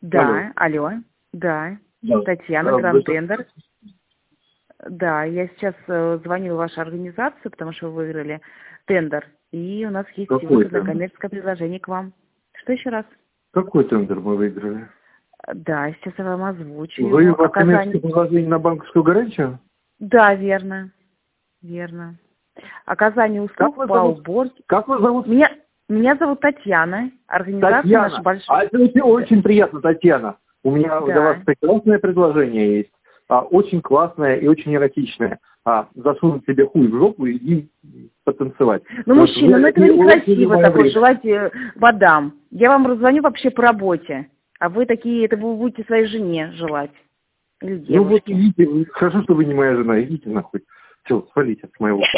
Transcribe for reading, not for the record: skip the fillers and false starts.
Да, алло, да, Да. Татьяна, Гранд Тендер. Да, я сейчас звоню в вашу организацию, потому что вы выиграли тендер, и у нас есть Какой выгодное тендер? коммерческое предложение к вам. Что еще раз? Какой тендер мы выиграли? Да, сейчас я вам озвучу Вы его. в коммерческое предложение на банковскую гарантию? Да, верно, верно. Оказание услуг по уборке. Как вас зовут? Меня зовут Татьяна, организация Татьяна. наша большая. Это очень приятно, Татьяна. У меня для вас прекрасное предложение есть. Очень классное и очень эротичное. Засунуть себе хуй в жопу и иди потанцевать. Ну, мужчина, это некрасиво такое, желать мадам. Я вам раззвоню вообще по работе. А вы такие, это вы будете своей жене желать. Или девушке. Ну вот идите, хорошо, что вы не моя жена, идите нахуй. Все, свалите от моего.